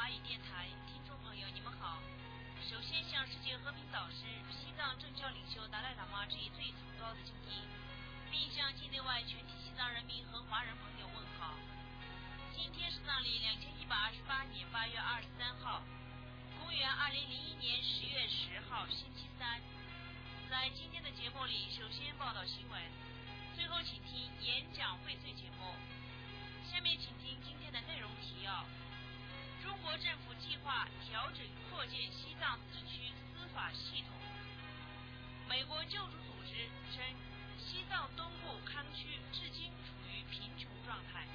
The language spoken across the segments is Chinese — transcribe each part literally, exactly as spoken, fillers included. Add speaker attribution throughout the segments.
Speaker 1: 华语电台听众朋友，你们好。首先向世界和平导师、西藏政教领袖达赖喇嘛致以最崇高的敬意，并向境内外全体西藏人民和华人朋友问好。今天是藏历两千一百二十八年八月二十三号，公元二零零一年十月十号，星期三。在今天的节目里，首先报道新闻，最后请听演讲荟萃节目。下面请听今天的内容提要：中国政府计划调整扩建西藏自治区司法系统。美国救助组织称，西藏东部康区至今处于贫穷状态。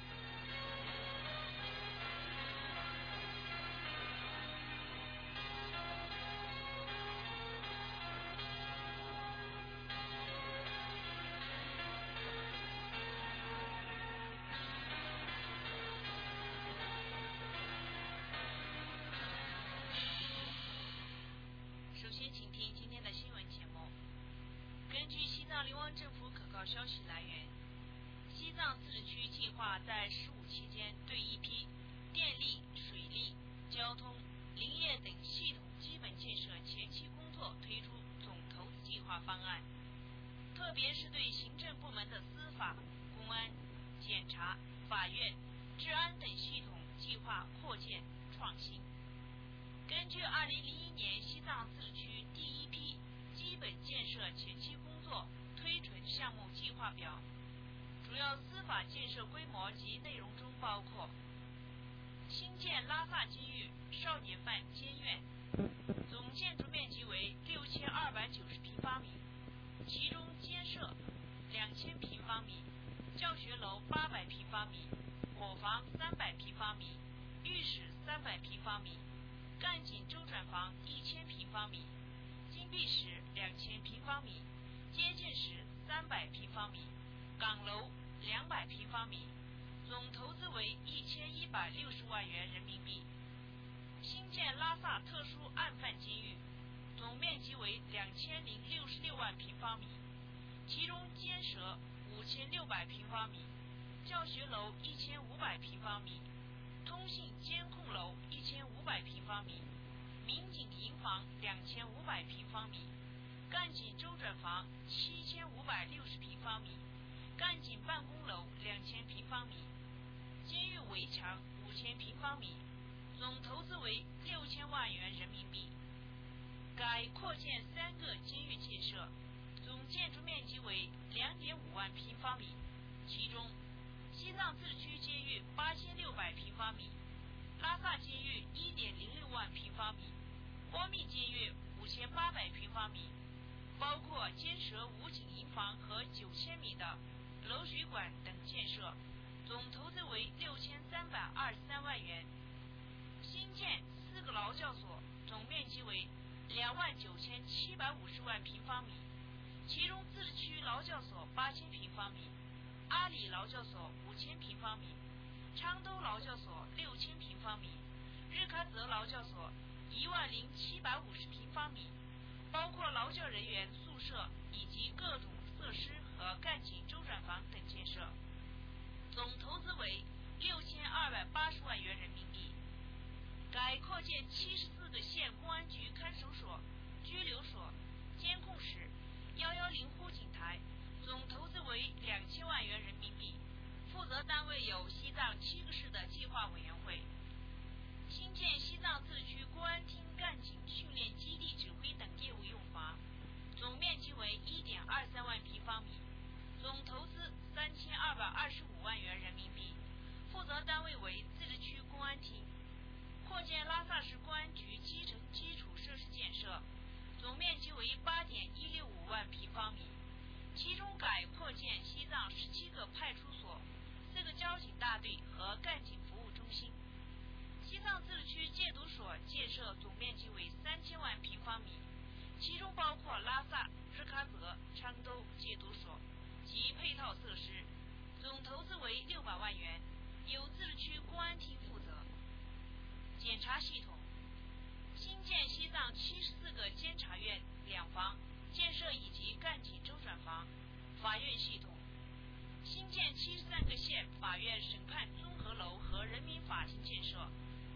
Speaker 1: 首先请听今天的新闻节目。根据西藏流亡政府可靠消息来源，西藏自治区计划在十五期间对一批电力、水利、交通、林业等系统基本建设前期工作推出总投资计划方案，特别是对行政部门的司法、公安、检察、法院、治安等系统计划扩建创新。根据二零零一年西藏自治区第一批基本建设前期工作推陈项目计划表，主要司法建设规模及内容中包括：新建拉萨监狱少年犯监院，总建筑面积为六千二百九十平方米，其中监舍两千平方米，教学楼八百平方米，伙房三百平方米，浴室三百平方米，干警周转房一千平方米，禁闭室两千平方米，接见室三百平方米，岗楼两百平方米，总投资为一千一百六十万元人民币。新建拉萨特殊案犯监狱，总面积为两千零六十六万平方米，其中监舍五千六百平方米，教学楼一千五百平方米，通信监控楼一千五百平方米，民警营房两千五百平方米，干警周转房七千五百六十平方米，干警办公楼两千平方米，监狱围墙五千平方米，总投资为六千万元人民币。改扩建三个监狱建设，总建筑面积为两点五万平方米，其中西藏自治区监狱八千六百平方米，拉萨监狱一点零六万平方米，波密监狱五千八百平方米，包括监舍武警营房和九千米的楼水管等建设，总投资为六千三百二十三万元。新建四个劳教所，总面积为两万九千七百五十万平方米，其中自治区劳教所八千平方米，阿里劳教所五千平方米，昌都劳教所六千平方米，日喀则劳教所一万零七百五十平方米，包括劳教人员宿舍以及各种设施和干警周转房等建设，总投资为六千二百八十万元人民币。改扩建七十四个县公安局看守所、拘留所、监控室、一一零护警台，总投资为两千万元人民币，负责单位有西藏七个市的计划委员会。新建西藏自治区公安厅干警训练基地指挥等业务用房，总面积为一点二三万平方米，总投资三千二百二十五万元人民币，负责单位为自治区公安厅。扩建拉萨市公安局基层基础设施建设，总面积为八点一六五万平方米，其中改扩建西藏十七个派出所、四个交警大队和干警服务中心。西藏自治区戒毒所建设总面积为三千万平方米，其中包括拉萨、日喀则、昌都戒毒所及配套设施，总投资为六百万元，由自治区公安厅负责。检察系统，新建西藏七十四个监察院两房建设以及干警周转房。法院系统，新建七十三个县法院审判综合楼和人民法庭建设，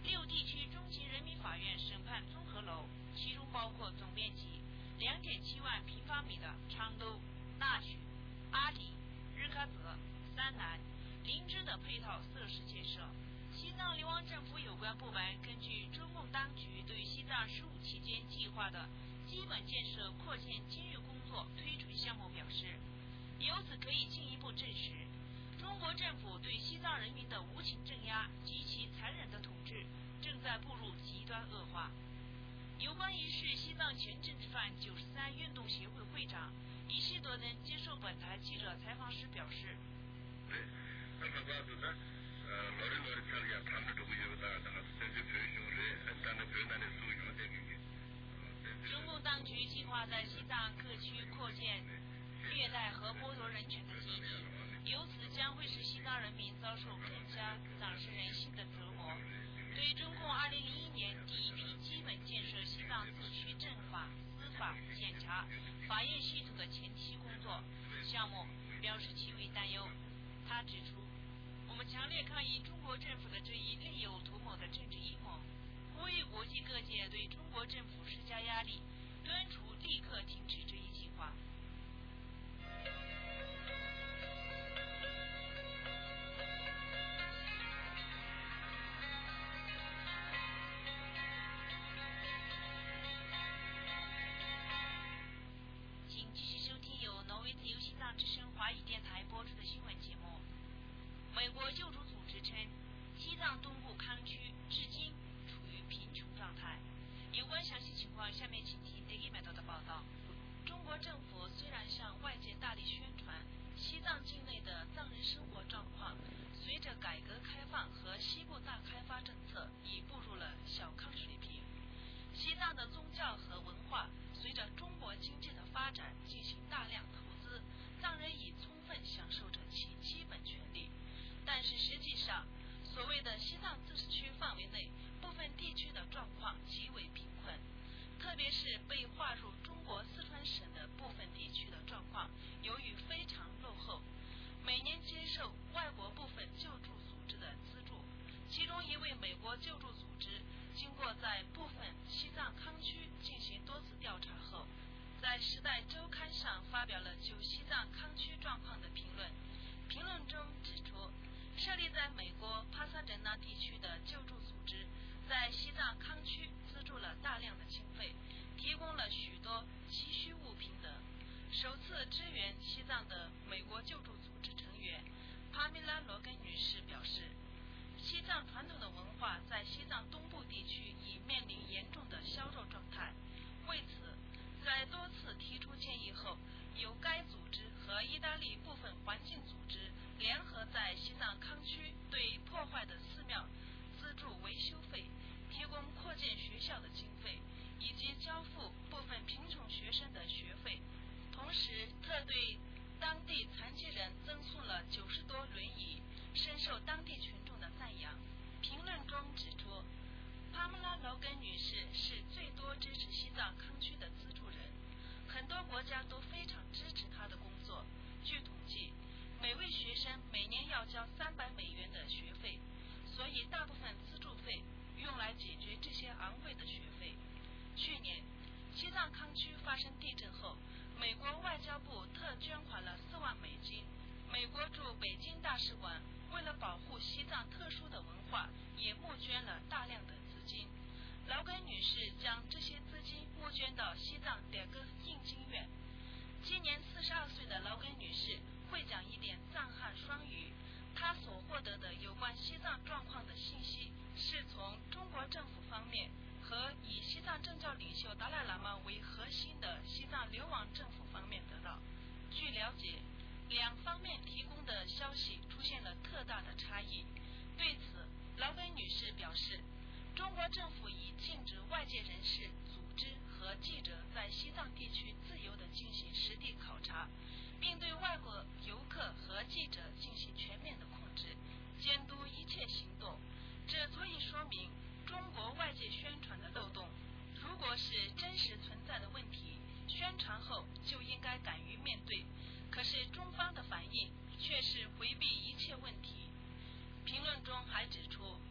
Speaker 1: 六地区中级人民法院审判综合楼，其中包括总面积两点七万平方米的昌都、大许、阿里、日喀则、三南、林芝的配套设施建设。西藏流亡政府有关部门根据中共当局对西藏十五期间计划的基本建设扩建今日工作推准项目表示，由此可以进一步证实，中国政府对西藏人民的无情镇压及其残忍的统治正在步入极端恶化。有关一事，西藏前政治犯九十三运动协会会长李希多等接受本台记者采访时表示，中共当局计划在西藏各区扩建虐待和剥夺人权的基地，由此将会使西藏人民遭受更加丧失人性的折磨。对中共二零零一年第一批基本建设西藏自治区政法、司法、检察、法院系统的前期工作项目表示极为担忧。他指出，我们强烈抗议中国政府的这一另有图谋的政治阴谋，呼吁国际各界对中国政府施加压力，敦促立刻停止这一计划。请继续收听由挪威自由西藏之声华语电台播出的新闻节目。美国救助组织称，西藏东部康区至今处于贫穷状态。有关详细情况，下面请听德基麦道的报道。中国政府虽然向外界大力宣传西藏境内的藏人生活状况，随着改革开放和西部大开发政策已步入了小康水平，西藏的宗教和文化随着中国经济的发展进行大量投资，藏人已充分享受着其基本权利。但是实际上，所谓的西藏自治区范围内部分地区的状况极为贫困，特别是被划入中国四川省的部分地区的状况由于非常落后，每年接受外国部分救助组织的资助。其中一位美国救助组织经过在部分西藏康区进行多次调查后，在《时代周刊》上发表了就西藏康区状况的评论。评论中指出，设立在美国帕萨德纳地区的救助组织在西藏康区资助了大量的经费，提供了许多急需物品等。首次支援西藏的美国救助组织成员帕米拉·罗根女士表示，西藏传统的文化在西藏东部地区已面临严重的削弱状态。为此，在多次提出建议后，由该组织和意大利部分环境组织联合在西藏康区对破坏的寺庙资助维修费，提供扩建学校的经费，以及交付部分贫穷学生的学费。同时，特对当地残疾人赠送了九十多轮椅，深受当地群众的赞扬。评论中指出，帕姆拉·劳根女士是最多支持西藏康区的资助人，很多国家都非常支持她的工作。据统计，每位学生每年要交三百美元的学费，所以大部分资助费用来解决这些昂贵的学费。去年，西藏康区发生地震后，美国外交部特捐款了四万美金。美国驻北京大使馆为了保护西藏特殊的文化，也募捐了大量的资金。劳根女士将这些资金募捐到西藏两个印经院。今年四十二岁的劳根女士会讲一点藏汉双语，她所获得的有关西藏状况的信息是从中国政府方面和以西藏政教领袖达赖喇嘛为核心的西藏流亡政府方面得到。据了解，两方面提供的消息出现了特大的差异。对此，劳根女士表示，中国政府已禁止外界人士、组织和记者在西藏地区自由地进行实地考察，并对外国游客和记者进行全面的控制，监督一切行动。这足以说明中国外界宣传的漏洞。如果是真实存在的问题，宣传后就应该敢于面对。可是中方的反应却是回避一切问题。评论中还指出，部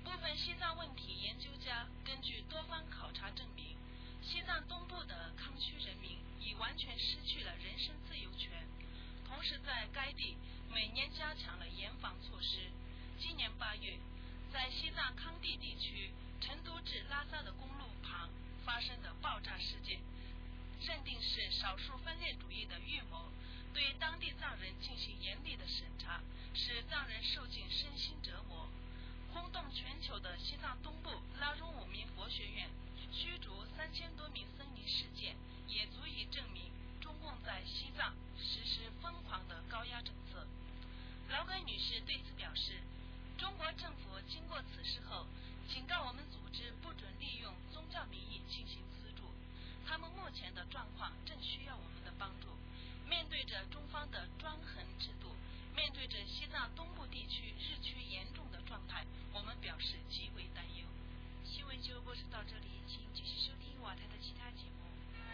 Speaker 2: 部分西藏问题研究家根据多方考察证明，西藏东部的康区人民已完全失去了人身自由权，同时在该地每年加强了严防措施。今年八月，在西藏康地地区成都至拉萨的公路旁发生的爆炸事件，认定是少数分裂主义的预谋，对当地藏人进行严厉的审查，使藏人受尽身心折磨。轰动全球的西藏东部拉荣武民佛学院驱逐三千多名僧尼事件，也足以证明中共在西藏实施疯狂的高压政策。劳改女士对此表示，中国政府经过此事后，警告我们组织不准利用宗教名义进行资助，他们目前的状况正需要我们的帮助。面对着中方的专横制度，面对着西藏东部地区日趋严重的状态，我们表示极为担忧。
Speaker 1: 新闻就播送到这里，请继续收听瓦台的其他节目。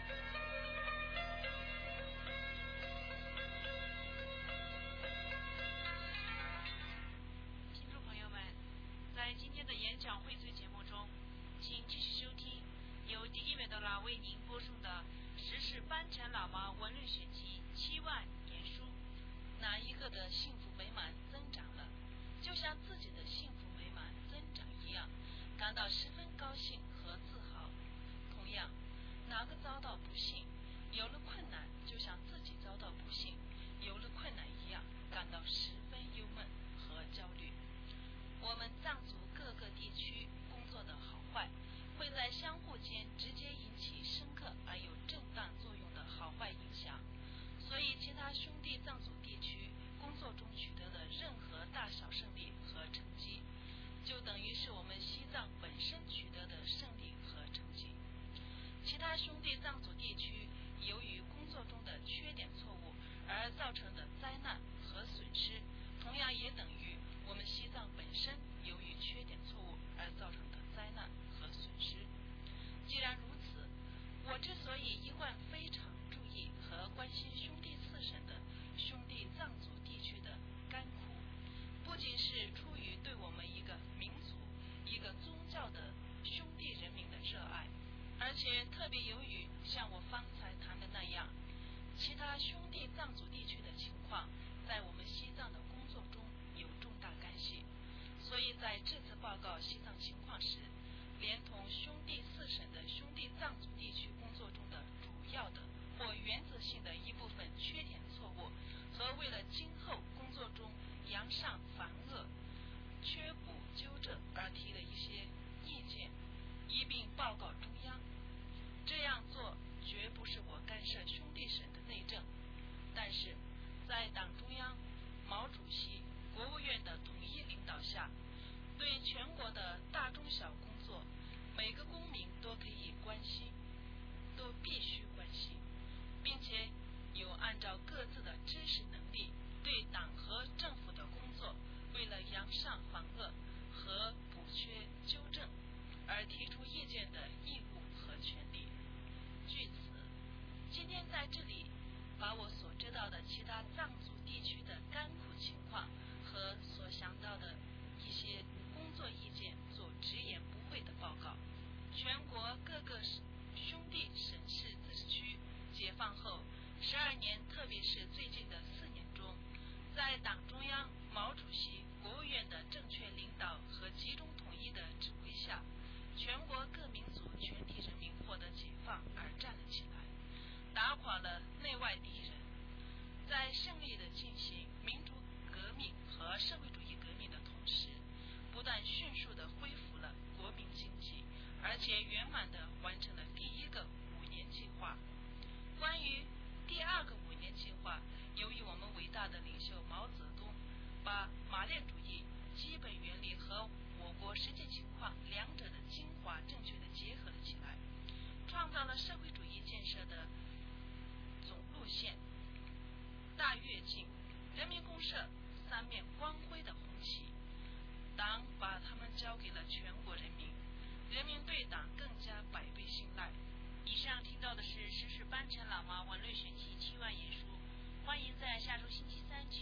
Speaker 1: 听众朋友们，在今天的演讲荟萃节目中，请继续收听由迪迪美德拉为您播送的时事班禅喇嘛文论选集七万言书。
Speaker 2: 哪一个的幸福美满增长了，就像自己的幸福美满增长一样，感到十分高兴和自豪。同样，哪个遭到不幸，有了困难，就像自己遭到不幸，有了困难一样，感到十分忧闷和焦虑。我们藏族各个地区工作的好坏，会在相互间直接引起深刻而有震荡作用的好坏影响。所以其他兄弟藏族地区工作中取得的任何大小胜利和成绩，就等于是我们西藏本身取得的胜利和成绩。其他兄弟藏族地区由于工作中的缺点错误而造成的灾难和损失，同样也等于我们西藏本身由于缺点错误而造成的灾难和损失。既然如此，我之所以一贯非常注意和关心兄弟四省的兄弟藏族地区的甘苦，不仅是出于对我们一个民族、一个宗教的兄弟人民的热爱，而且特别由于像我方才谈的那样，其他兄弟藏族地区的情况在我们西藏的工作中有重大干系，所以在这次报告西藏情况时，连同兄弟四省的兄弟藏族地区工作中的主要的或原则性的一部分缺点错误，和为了今后工作中扬善防恶、缺补纠正而提的一些意见，一并报告中央。这样做绝不是我干涉兄弟省的内政，但是在党中央、毛主席、国务院的统一领导下，对全国的大中小工作，每个公民都可以关心，都必须关心，并且有按照各自的知识能力对党和政府的工作，为了扬善防恶和补缺纠正而提出意见的义务和权利。据此，今天在这里把我所知道的其他藏族地区的甘苦情况和所想到的一些工作意见做直言不讳的报告。全国各个兄弟省市自治区解放后十二年，特别是最近的四年中，在党中央、毛主席、国务院的正确领导和集中统一的指挥下，全国各民族全体人民获得解放而站了起来，打垮了内外敌人，在胜利地进行民主革命和社会主义革命的同时，不但迅速地恢复了国民经济，而且圆满地完成了第一个五年计划。关于第二个五年计划，由于我们伟大的领袖毛泽东把马列主义基本原理和我国实际情况两者的精华正确地结合了起来，创造了社会主义建设的总路线、大跃进、人民公社三面光辉的红旗。党把他们交给了全国人民，人民对党更加百倍信赖。
Speaker 1: 以上听到的是时事班禅喇嘛文论选集七万言书，欢迎在下周星期三